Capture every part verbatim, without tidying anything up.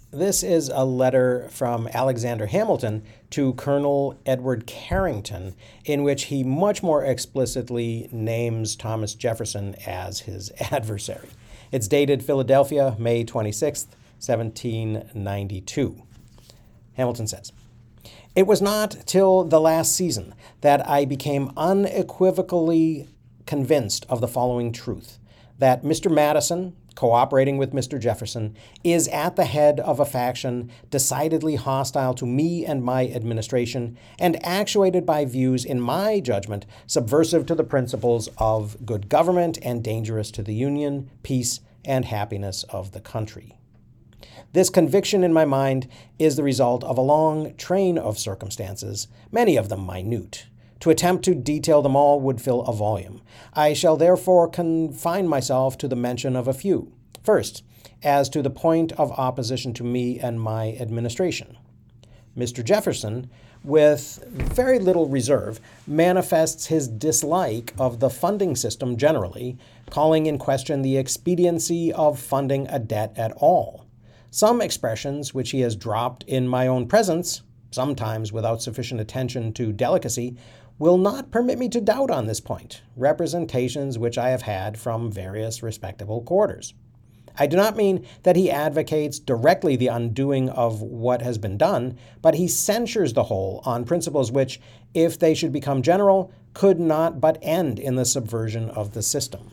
This is a letter from Alexander Hamilton to Colonel Edward Carrington, in which he much more explicitly names Thomas Jefferson as his adversary. It's dated Philadelphia, May twenty-sixth, seventeen ninety-two. Hamilton says, "It was not till the last season that I became unequivocally convinced of the following truth, that Mister Madison, cooperating with Mister Jefferson, is at the head of a faction decidedly hostile to me and my administration, and actuated by views, in my judgment, subversive to the principles of good government and dangerous to the union, peace, and happiness of the country. This conviction in my mind is the result of a long train of circumstances, many of them minute. To attempt to detail them all would fill a volume. I shall therefore confine myself to the mention of a few. First, as to the point of opposition to me and my administration. Mister Jefferson, with very little reserve, manifests his dislike of the funding system generally, calling in question the expediency of funding a debt at all. Some expressions which he has dropped in my own presence, sometimes without sufficient attention to delicacy, will not permit me to doubt on this point, representations which I have had from various respectable quarters. I do not mean that he advocates directly the undoing of what has been done, but he censures the whole on principles which, if they should become general, could not but end in the subversion of the system.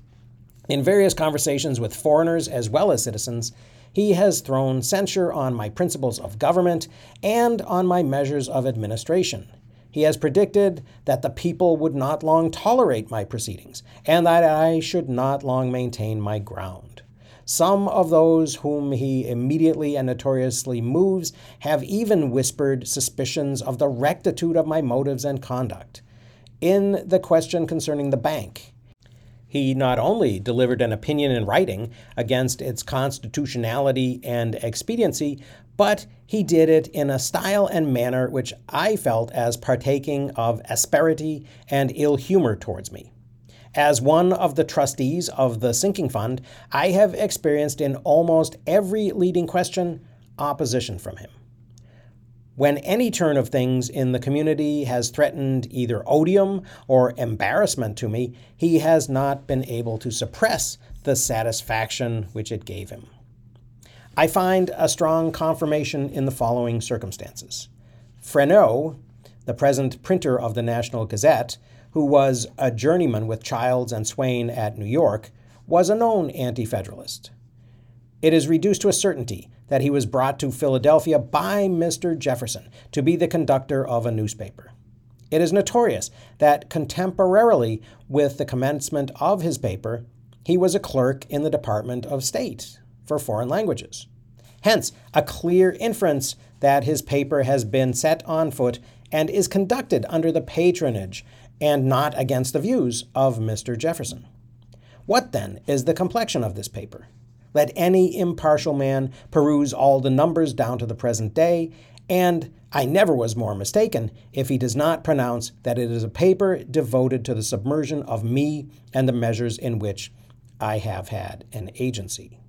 In various conversations with foreigners as well as citizens, he has thrown censure on my principles of government and on my measures of administration. He has predicted that the people would not long tolerate my proceedings, and that I should not long maintain my ground. Some of those whom he immediately and notoriously moves have even whispered suspicions of the rectitude of my motives and conduct. In the question concerning the bank, he not only delivered an opinion in writing against its constitutionality and expediency, but he did it in a style and manner which I felt as partaking of asperity and ill humor towards me. As one of the trustees of the sinking fund, I have experienced in almost every leading question opposition from him. When any turn of things in the community has threatened either odium or embarrassment to me, he has not been able to suppress the satisfaction which it gave him. I find a strong confirmation in the following circumstances. Freneau, the present printer of the National Gazette, who was a journeyman with Childs and Swain at New York, was a known anti-federalist. It is reduced to a certainty that he was brought to Philadelphia by Mister Jefferson to be the conductor of a newspaper. It is notorious that contemporarily with the commencement of his paper, he was a clerk in the Department of State for foreign languages. Hence, a clear inference that his paper has been set on foot and is conducted under the patronage and not against the views of Mister Jefferson. What, then, is the complexion of this paper? Let any impartial man peruse all the numbers down to the present day, and I never was more mistaken if he does not pronounce that it is a paper devoted to the submersion of me and the measures in which I have had an agency.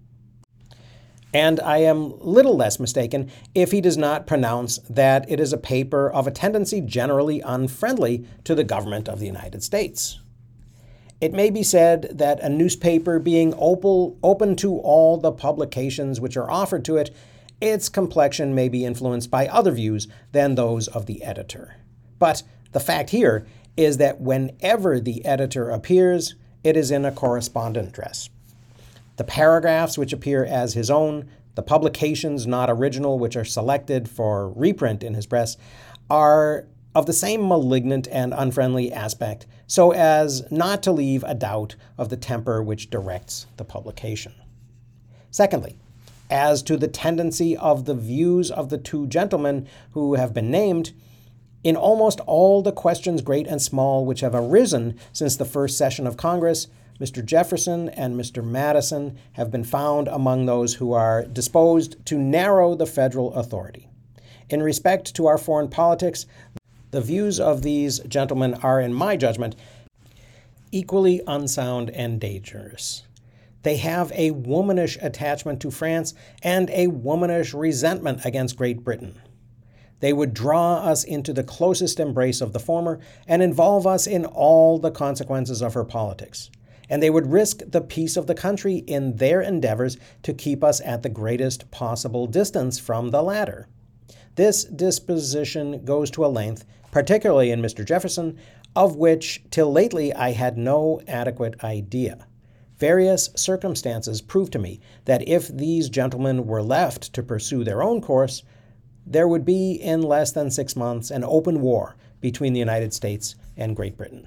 And I am little less mistaken if he does not pronounce that it is a paper of a tendency generally unfriendly to the government of the United States. It may be said that a newspaper being opal, open to all the publications which are offered to it, its complexion may be influenced by other views than those of the editor. But the fact here is that whenever the editor appears, it is in a correspondent dress. The paragraphs which appear as his own, the publications not original which are selected for reprint in his press, are of the same malignant and unfriendly aspect, so as not to leave a doubt of the temper which directs the publication. Secondly, as to the tendency of the views of the two gentlemen who have been named, in almost all the questions great and small which have arisen since the first session of Congress, Mister Jefferson and Mister Madison have been found among those who are disposed to narrow the federal authority. In respect to our foreign politics, the views of these gentlemen are, in my judgment, equally unsound and dangerous. They have a womanish attachment to France and a womanish resentment against Great Britain. They would draw us into the closest embrace of the former and involve us in all the consequences of her politics. And they would risk the peace of the country in their endeavors to keep us at the greatest possible distance from the latter. This disposition goes to a length, particularly in Mister Jefferson, of which till lately I had no adequate idea. Various circumstances proved to me that if these gentlemen were left to pursue their own course, there would be in less than six months an open war between the United States and Great Britain.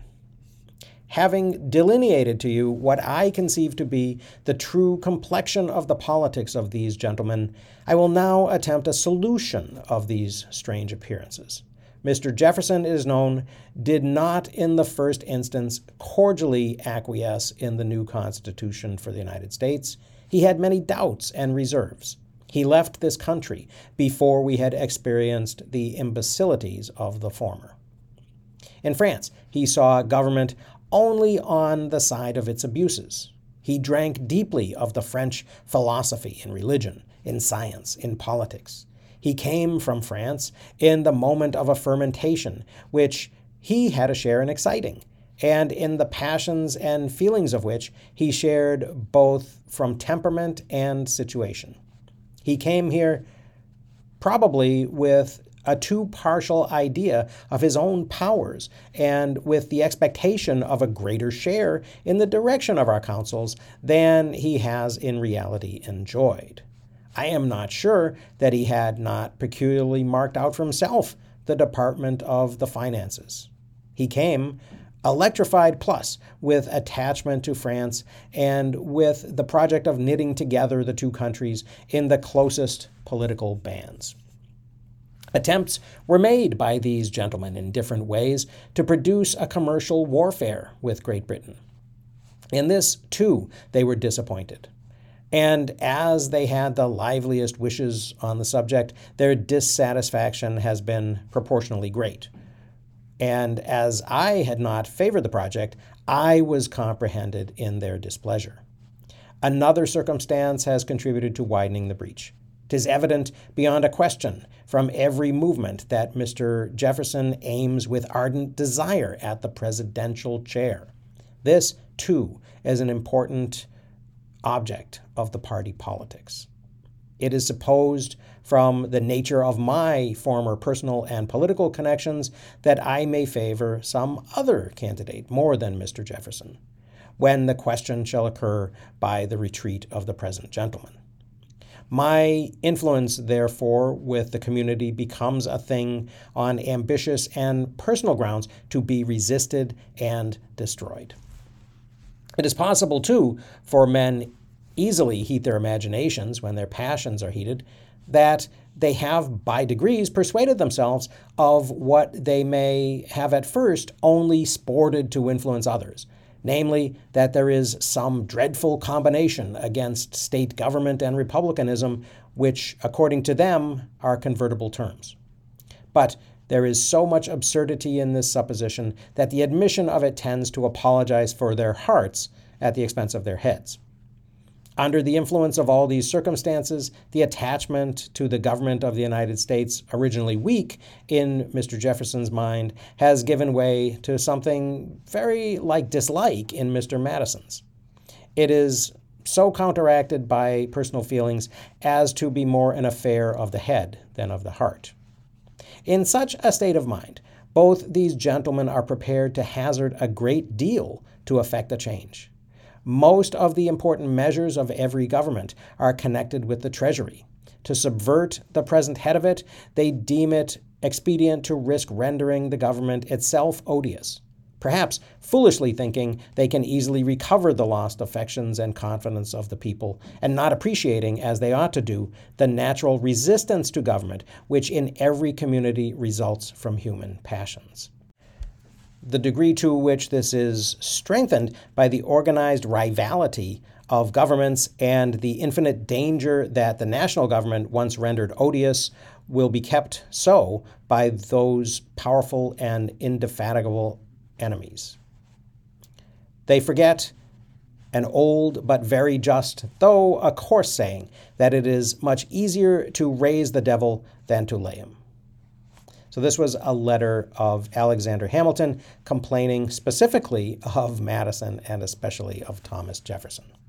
Having delineated to you what I conceive to be the true complexion of the politics of these gentlemen, I will now attempt a solution of these strange appearances. Mister Jefferson, it is known, did not in the first instance cordially acquiesce in the new Constitution for the United States. He had many doubts and reserves. He left this country before we had experienced the imbecilities of the former. In France, he saw government only on the side of its abuses. He drank deeply of the French philosophy in religion, in science, in politics. He came from France in the moment of a fermentation, which he had a share in exciting, and in the passions and feelings of which he shared both from temperament and situation. He came here probably with a too partial idea of his own powers and with the expectation of a greater share in the direction of our councils than he has in reality enjoyed. I am not sure that he had not peculiarly marked out for himself the department of the finances. He came electrified plus with attachment to France and with the project of knitting together the two countries in the closest political bands. Attempts were made by these gentlemen in different ways to produce a commercial warfare with Great Britain. In this, too, they were disappointed. And as they had the liveliest wishes on the subject, their dissatisfaction has been proportionally great. And as I had not favored the project, I was comprehended in their displeasure. Another circumstance has contributed to widening the breach. 'Tis evident beyond a question from every movement that Mister Jefferson aims with ardent desire at the presidential chair. This, too, is an important object of the party politics. It is supposed from the nature of my former personal and political connections that I may favor some other candidate more than Mister Jefferson, when the question shall occur by the retreat of the present gentleman. My influence, therefore, with the community becomes a thing on ambitious and personal grounds to be resisted and destroyed. It is possible, too, for men easily heat their imaginations when their passions are heated, that they have by degrees persuaded themselves of what they may have at first only sported to influence others, namely, that there is some dreadful combination against state government and republicanism, which, according to them, are convertible terms. But there is so much absurdity in this supposition that the admission of it tends to apologize for their hearts at the expense of their heads. Under the influence of all these circumstances, the attachment to the government of the United States, originally weak in Mister Jefferson's mind, has given way to something very like dislike in Mister Madison's. It is so counteracted by personal feelings as to be more an affair of the head than of the heart. In such a state of mind, both these gentlemen are prepared to hazard a great deal to effect a change. Most of the important measures of every government are connected with the Treasury. To subvert the present head of it, they deem it expedient to risk rendering the government itself odious, perhaps foolishly thinking they can easily recover the lost affections and confidence of the people, and not appreciating, as they ought to do, the natural resistance to government which in every community results from human passions. The degree to which this is strengthened by the organized rivalry of governments and the infinite danger that the national government once rendered odious will be kept so by those powerful and indefatigable enemies. They forget an old but very just, though a coarse saying, that it is much easier to raise the devil than to lay him. So this was a letter of Alexander Hamilton complaining specifically of Madison and especially of Thomas Jefferson.